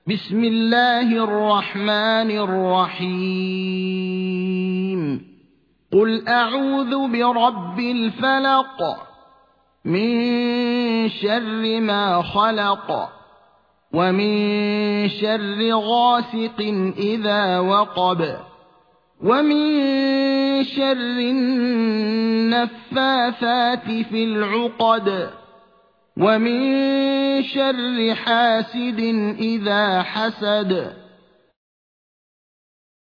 بسم الله الرحمن الرحيم قل أعوذ برب الفلق من شر ما خلق ومن شر غاسق إذا وقب ومن شر النفاثات في العقد ومن شر حاسد إذا حسد